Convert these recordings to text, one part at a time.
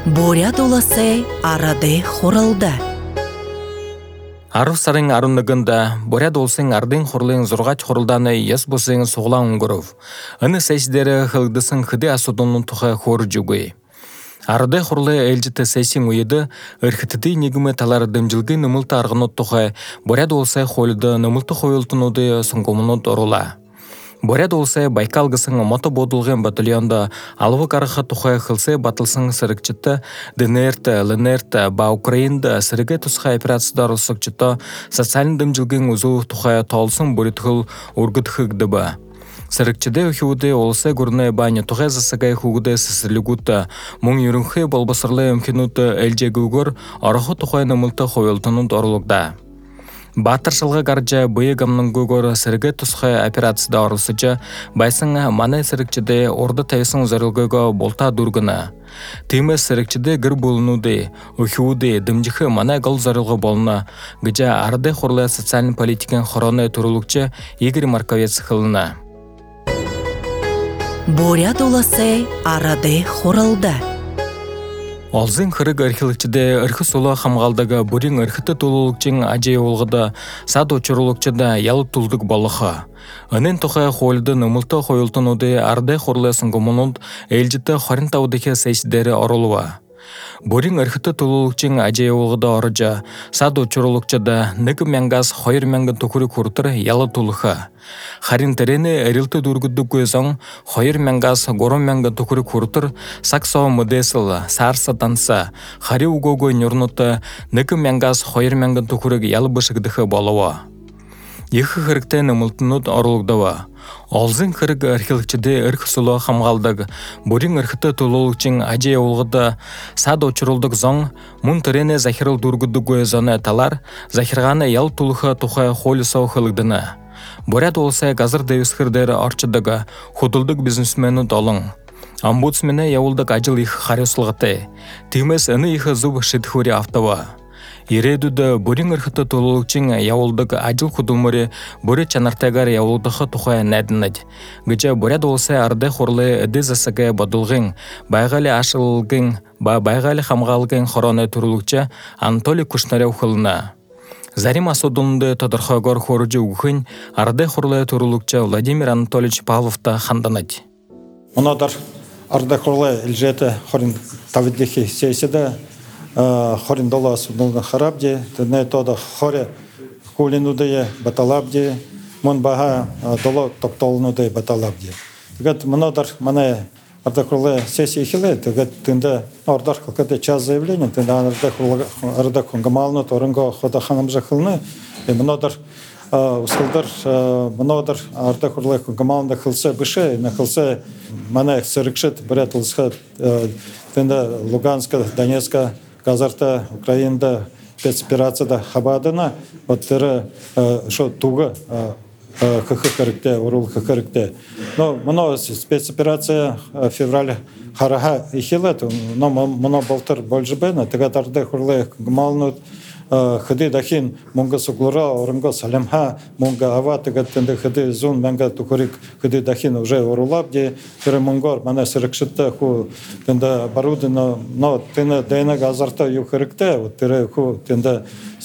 Борят оласы арады хорылды. Ару сарың аруннагында, борят олсың ардың хорлың зургач хорылданы яс босың соғлан ұңғыров. Аны сәйсідері хылдысын хыды асудының тұға хор жүгей. Арады хорлы әлжіті сәйсің ойыды, ұрхытыды негімі талары дымжылғы нымылты арғынот тұға, борят олсай холыды нымылты хойылтынуды сұңғымынот орула. Борят олсай Байкалгысың мото бодылған батальонда алывы қарыға тұқай қылсы батылсың сырыкчыты ДНР-ті, ЛНР-ті, ба Украинда сырығы тұсқа операциядар ұсықчыты социалин дымжылгын ұзу тұқай толсын боритхыл ургытхыгды ба. Сырыкчыды ұхиуды олсы көріне бәне тұғай засығай хугуды сісірлігуді мұң үйрінхи болбасырлы өмкенуді әлжегі үгір арығы тұқай нымылты хойылтының орлықда. Батыр жылғы гарджа бұйығымның гөгөрі сіргі тұсқы операцияда орысычы, байсың маны сірікчіде орды тайсын зарылғыға болта дұргыны. Түймі сірікчіде гір болынуды, ұхиуды, дымжықы маны ғыл зарылғы болыны, гіжа арды хорлы социалин политикін хороны тұрылықчы Игорь Марковец қылыны. Борят оласы арады хорылды. Олзын қырық архилықчыде ұрқы солы қамғалдығы бүрін ұрқыты толылықчың ажай олғыда сад очырылықчыда ялы тұлдық балықы. Өнен тұқай қойылды нұмылты қойылтын оды арды қорлы сұңғымынуд әлжіті қарынтаудығы сәйсідері орылуы. Бүрін ұрқыты толылықчың ажай олғыда орыжа сад очырылықчыда нөкі мәңгаз қойыр мәңгі тұқыры көртір ялы тұлықы. Харин терені әрілті дұргыды көзің, қойыр мәңгаз ғорын мәңгі тұқыры көртір, сақсау мұдесіл, сарса танса, хари угогой нұрнуты, нөкі мәңгаз қойыр мәңгі тұқыры ялы бішігдігі болуы. Ехі қырықтай нұмылтынуд орылығдауы. Олзын қырық архилықчыде ұрқы сұлы қамғалдық, бүрін ұрқыты толылықчың ажай олғыда сад очырылдық зоң, мұн терені захирыл дұргыды көзіні талар, захирғаны ял тұлықы тұқай қолы сау қылығдыны. Борят олсай газыр дэвисхырдері арчыдығы худылдық бизнесмені долың. Омбудсмені яулдық ажыл их харесылғыты. Тимес әні ихы зуб шетхури автауы. Ередуді бүрін ұрқыты толылықчың яулдық ажыл худылмыры бүрі чанартагар яулдығы тұқай нәдінід. Гүча борят олсай арды хорлы әді засығы бадылғын, байғалы ашылғын, байғалы қамғалғын хороны тұрылықчы Анатолий Кушнарев қылына. Зарим асудунды тодорхогор хоружы угхын арды хорлы турулукча Владимир Анатольевич Павловта ханданать. Мұнадар арды хорлы үлжеті хорин тавиддехи сейседі хорин дола асудунды харабде, тәдіне тода хоре кулинуды баталабде, мұн баға дола топтолынуды баталабде. Тегет мұнадар маны арды хорлы сессия хилы, тегет тінді ордар какой-то час заявления, тінді арды хунгамалны торынға хода ханам жақылны, мұнадар ұсқылдар, мұнадар арды хорлы хунгамалында қылсы бүші, қылсы маны сырықшыт бірет ұлысқа тінді Луганска, Донецка, Казарта, Украинда, спецоперацияда хабадына, оттыры шо туғы хықырыкте, урул хықырыкте. Но мұны спецоперация февраль хараха ихилет, но мұны болтыр болжыбайна, тегатарды хурлы гмалнут, хыды дахин мұнға суглура, орынға салямха, мұнға ава, тегаттенді хыды зун, мәнға тұқырик хыды дахин уже урулап, де, тірі мұнгор, мәне сырықшытты, ху, тенді баруды, но тені дайна газарта юхырыкте, тірі ху, тенді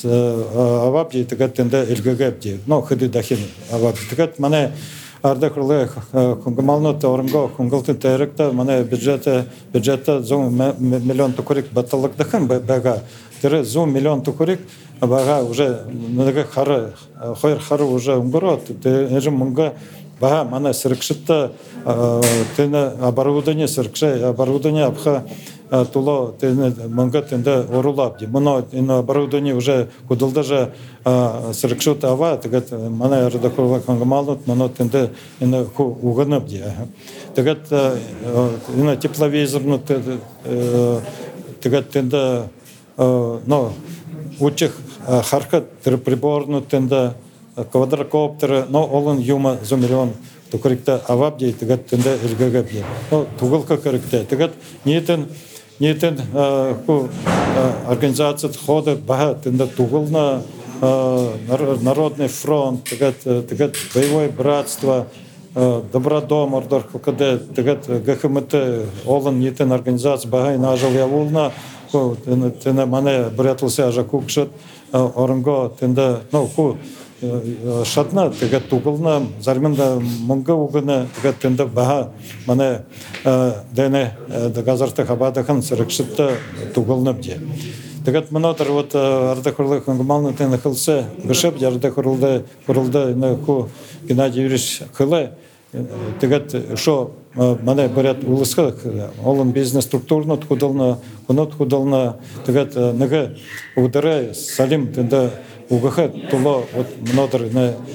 авап, де, тегаттенді үлгігеп, де, но хыды дахин авап. Тегат мәне арды хурлы құңғымалнут, орынға құңғылты тәрікті, мәне бюджетті зун миллион тұқырик батылық дықын бәға. Тірі зум миллион тұқырик, баға уже қойыр қары уже ұңғырот, әжім мұнға баға мана сірікшітті тені оборудование сірікші, оборудование апқа тұлы мұнға тенді орулап. Мұны оборудование уже құдылды же сірікшіт ава, тегет мана әрді құрға қаңғымалынып, мұны тенді ұғынып. Тегет тепловизорны тегет тенді но учих харкат приборну тенда квадрокоптеры, но олон юма за миллион тукрикта авабди тегат тенда илгагабди. Но тугылка корректе. Тегат ниетен организация хода бага тенда тугылна Народный фронт, тегат боевое братство, Добродом ордор куде тегет ГХМТ олон нетен организация багай нажил явулна тена мане братылся ажа кукшет орынго тенде ку шатна тегет тугылна зармында мыңга угына тегет тенде баха мане дене газарты хабадахан сырыкшытта тугылна бде тегет мынадыр вот ардахурлык ыңгымалны тена кылса бешеп ярда курулда на ку Геннадий Юрьевич кылы тегет шо мане берет улыска олон бизнес структурно кудална тегет неге удары салим тенде угахе туло вот мнодыр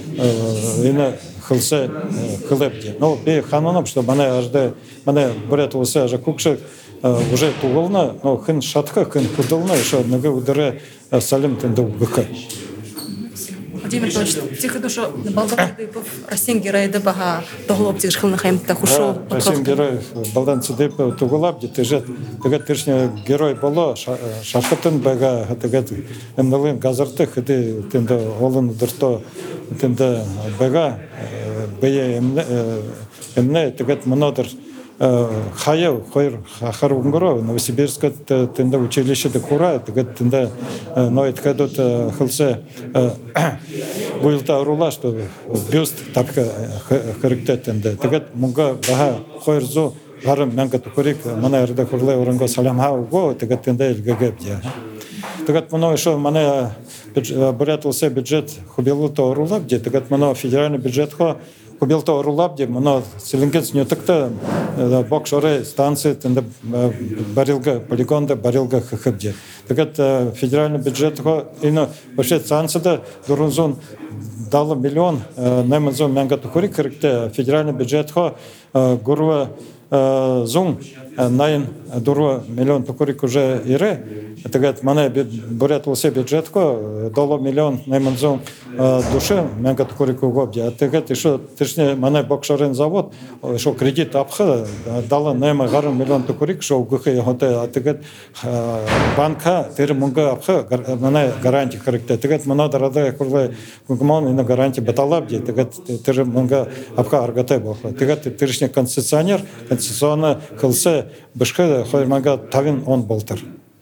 не хылса кылепти но бе хананам что мане ажда мане берет улыса ажа кукшек уже тугылна но хын шатка хын кудална шо неге удары салим тенде угахе Владимир Анатольевич, тихо душу балдан цидипов Расин геройды бага доглоб тишхылны хаймта хушо. Расин герой балдан цидипов тугулаб детежет тегет тишне герой боло шахтын бага тегет эмнелин газарты хыды тенде олон дырто тенде бага бeye эмне тегет монодыр Хаяв, хойр харунгоро, Новосибирск тенда училище де кура, тегет тенда ноет кадот хылсе буйлта рула, что бюст так характер тенда. Тегет мунга баха хойрзу гарам мянга тукурик мана эрда курле оранго салям хауго, тегет тенда илгагебдя. Тегет мано еще мане бюджет бюджет хубилуто рула, где тегет мано федеральный бюджет хо Кубилто рулабди, мано селенгец не так-то бокшоры станции, тенда барилга полигонда барилга хабди. Так это федеральный бюджет ино вообще станция дурунзон дал миллион, немазон мянгату курик корректе федеральный бюджет гурва зум найн дурва миллион покурик уже ире. Так мане борят лосе бюджет дало миллион немазон душе мянгату курик угобди. А так еще тишне мане бокшорен завод, что кредит апха дала нема гарам миллион покурик, что угухе хоте. А так банка тер мунга апха мане гарантия корректе. Так мана дорада курле гуман и на гарантии баталабди. Так тер мунга апха аргате бохла. Так тишне конституционер конституционно кылса башка хоймага тавин он болтыр.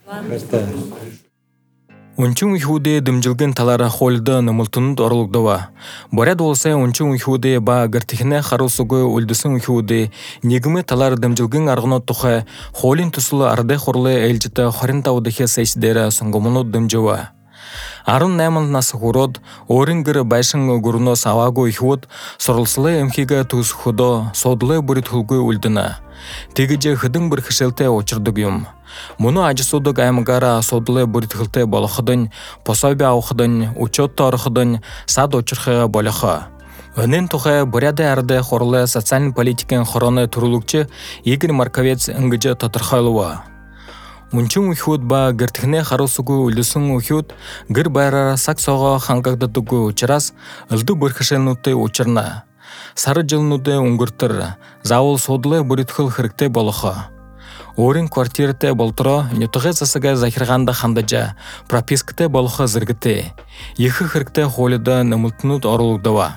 Унчун ихуде дымжилген талара холда намылтынуд орлугдава. Боряд олса унчун ихуде ба гартихне харусугу ульдысын ихуде негіме талар дымжилген арғынот туха холин тусулы арде хорлы эльчита хорин таудыхе сейсидері сунгумуну дымжыва. Арын найман насыхурод, орингыр байшын гурно савагу ихуд, сорылсылы эмхига туз худо, содлы бурит хулгу ульдына. Тегіже хыдың бір хышелте очырдыгым. Мұны ажысудық аймагара содлы бурит хылте балықыдын, пособия ауқыдын, учет тарықыдын, сад очырхыға балықы. Өнен тұхай буряды әрді хорлы социалин политикен хороны турулукчы Игорь Марковец үнгіжі татырхайлыва. Унчун ухуд ба гертихне харусугу улюсын ухуд гыр байрара саксоға хангагдатугу учрас ылды бұрхышелнуты учырна. Сары жылнуды уңгыртыр, завол содлы буритхыл хырыкте болықы. Орин квартирте болтыро нютығы засыға захирғанда хандажа, пропискте болықы зіргіте. Ехы хырыкте холида намылтынут орылугдава.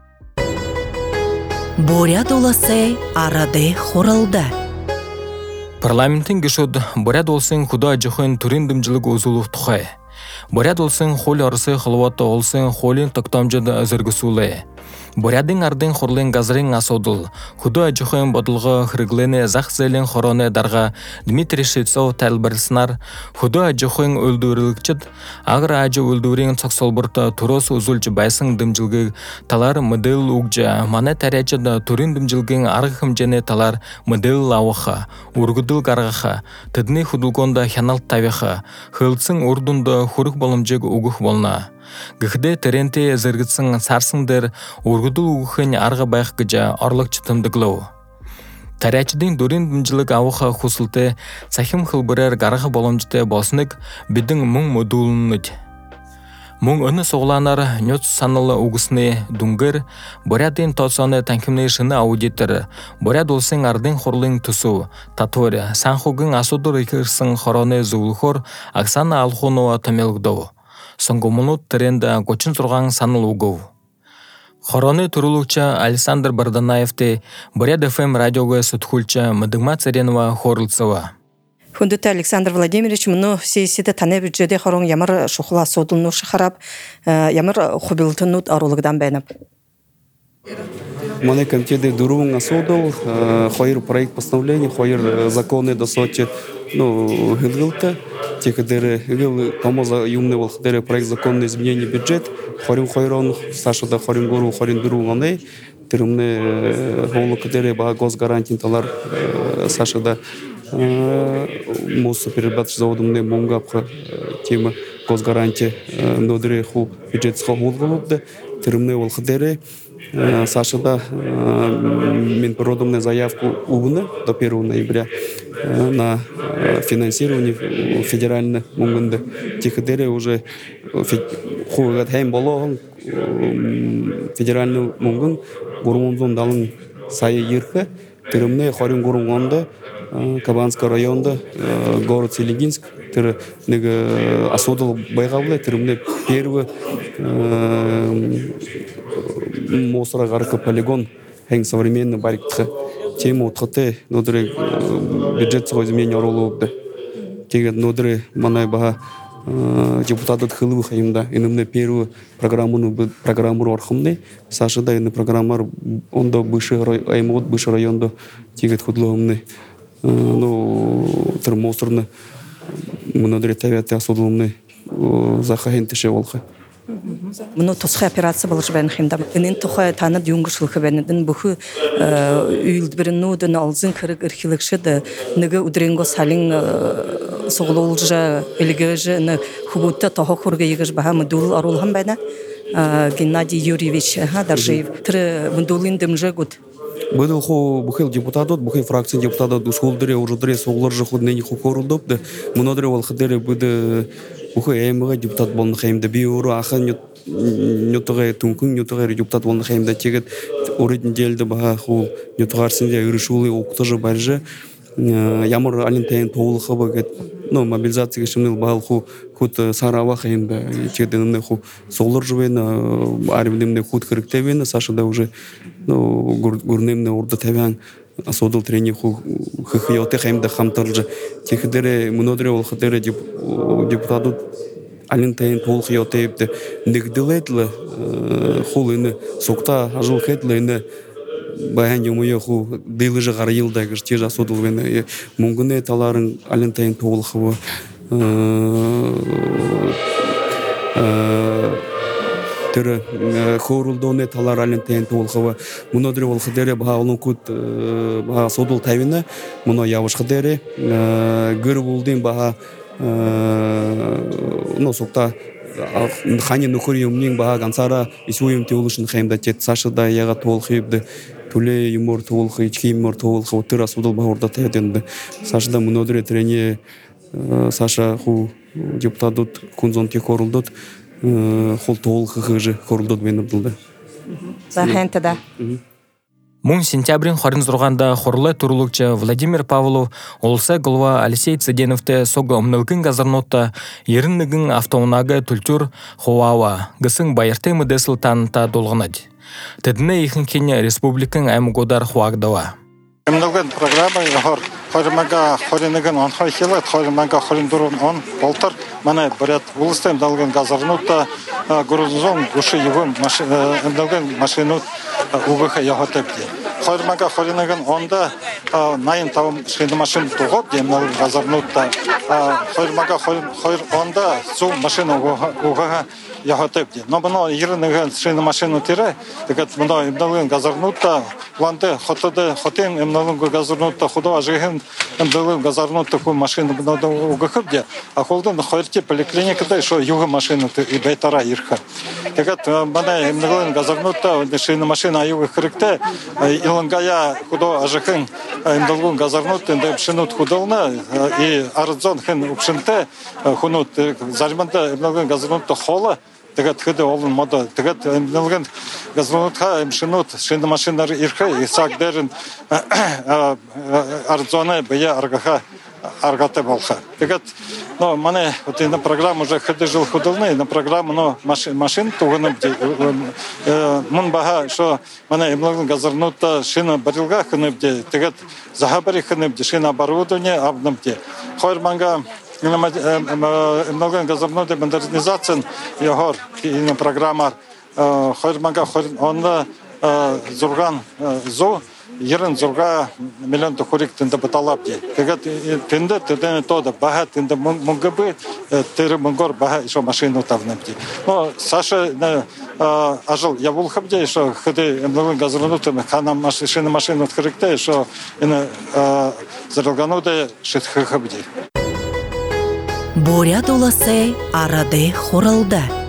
Боряд оласы араде хоралда. Парламенттің гешуд боряд олсын худа жохын турин дымжылык узулук тухай. Боряд олсын холи арысы хылуатта олсын холин токтамжыды азыргысулы. Борядың ардың хорлын газрын асодыл. Худа жохын бодылғы хырыглыны захзелін хороны дарға Дмитрий Швецов тәлбірсінар. Худа жохын өлдірілікчід, ағыр ажы өлдірін сақсолбұрта турос узулчы байсын дымжылғы талар мыдыл угжа, маны тәрәчіді турин дымжылгын арғым жene талар мыдыл лауыға, ургудыл гарғаға, тыдны худылгонда хянал тавиға, хылцын урдунда хурық болымжыг угух болна. Гыхде теренте зыргытсын сарсыңдыр, ургудул угухын арғы байық гыжа орлық чытымдыглау. Тарячыдың дөрін дымжылык ауыға хусылты, сахим хылбырар гарғы болымжыты болсынык бидің мұң модулыныд. Мұң үні соғланар нөт санылы угысыны дүнгір, борядын тотсаны тәңкімні шыны аудитыр, боряд олсын ардың хорлың тұсу, татвыр, санхугын асудыр икірсің хороны зулухор, Оксана Алхонова тәмелгдау. Соңғы мұнут тренда көчін тұрған саныл угау. Хороны турулукча Александр Барданаевте Бурят ФМ радиога сутхульча Мадыгма Царенова Хорлцева. Хундута Александр Владимирович, мно сесиде тане бюджеде хорон ямар шухла содулну шахарап, ямар хубилтунут арулыгдан бәйнап. Мане комитеты дурунга содул, хоир проект постановления, хоир законы до Сочи, гилгилта, те, которые гил помоза юмны волхдере проект законы изменения бюджет, хорин Саша хорин гору, хорин дурунга тирумне голу кадере ба госгарантин талар Саша да мусу перебат заводумне монгапха тема госгарантия нодре ху бюджет схолгулубда тирумне волхдере Саша да мен продумне заявку убна до 1 ноября на финансирование федеральных мунгунда тихдере уже хугат хайм болгон федеральный мунгун гурмунзон далын сайы ерхе тирумне хорин гурмунда Кабанский районда город Селигинск тир нега асодал байгавле тирумне первый мусорогарка полигон хен современный барикты тема утхате нодре бюджет изменения ролубда тегет нодре манай бага депутаты хылы хаимда инемне первую программу орхумне Саша да ине программар ондо бывший аймот бывший районда тегет худлумне термосорны нодре тавят асодумне захахентеше волха. Мно тосха операция болуш бен химда. Инен тоха танып юнгушлык бенедин буху үйлдбирнуден алзын кырык ирхиликшеде неге удренго салин соглолжа элгеже не хубутта тоха хурга егеш баха мдул арулхан бена Геннадий Юрьевич Даржиев тре мдулин демже гут. Был бухил депутатот, бухил фракция депутатот ушулдыре уже соглор же ходнени хукорулдоп да мнодре волхдере буде бухил эмга депутат болны хемде биуру ахан нютуга тункун нютуга депутат болны хемде тегет оридин делде баха ху нютугарсынде үрүшулы октожо барже ямар алинтен тоолуха багет мобилизация шимнил балху хут сарава хемде тегеденне ху соглор жвен арбидемне хут кырыктебен Саша да уже гурнемне орда тавян асодыл трени ху хыхыйоте хемде хамтыржы техдере мнодре волхдере депутатут алинтен тоолхыйоте епте нигдилетле хулыны сокта ажыл хетлене баян юмуе ху дылыжы гар йылдагы теж асодыл вене мунгуне таларын алинтен тоолхыбы тер хорулдоне талар алинтен тоолхыбы мнодре волхдере баалын кут ба содул тавина муно явышхдере гыр булдин баа сокта хани нухуриумнин баа гансара исуим теолушин хемда тет Саша да яга тоолхыбды туле юмор тоолхы ички юмор тоолхы тыр асудул баорда теденде Саша да мнодре трене Саша ху депутатут кунзон те корулдот хол тоолхы хыжы корулдот бенебдулда Захентада Мун сентябрин хорин зурганда хорлы турулукча Владимир Павлов олса голова Алексей Цыденовте сога умнылгын газарнотта еріннігін автоунага түлтүр Хуава гысың байырты мыдесыл таныта долғынад. Тедіне ихін кене республикан аймгодар хуагдава. Эмнелген программа хоримага хоринеген он хохилат хоримага хориндурун он болтар мана бурят улыстан далген газарнутта гурузон гуши югун эмнелген машинут угыха яхатепти хоримага хоринеген онда найын тавым шины машин тугоп эмнелген газарнутта хоримага хойр онда су машина угыха яхатепти но бано ирнеген шины машину тире дегет мына эмнелген газарнутта ланде хотен эмнелген газарнутта худо ажыгын эмнелген газарнутта ку машина бано угыхыпде а холдун хойрти поликлиникада шо юга машина и байтара ирха дегет мана эмнелген газарнутта шины машина юга хырыкте илынгая худо ажыгын эмнелген газарнутта деп шинут худолна и арзон хен упшинте хунут зарманда эмнелген газарнутта хола тегет хыды олын мода тегет эмнелген газарнутта эмшинут шины машиндар ирха исагдерин арзоны бия аргаха аргате болха тегет Но мене от і на програму вже жил ходовний, на програму, но машин тугынып мун бага, що мене имлыгын газырнута шина барилга хынып де, тегет захабари хынып де, шина оборудование абнып де. Хойрманга имлыгын газырнута модернизациян ягор и на программа хойрманга онда зурган зо Ерен зурга миллион тухурик тында баталапти. Тегат тында тында тода баха тында мунгабы тыры мунгор баха ишо машину тавнапти. Но Саша ажил я был хабде ишо хады эмлыгын газырнутым ханам машину открыкта ишо ина зарылгануда шитхы хабде. Бурят уласы араде хоралда.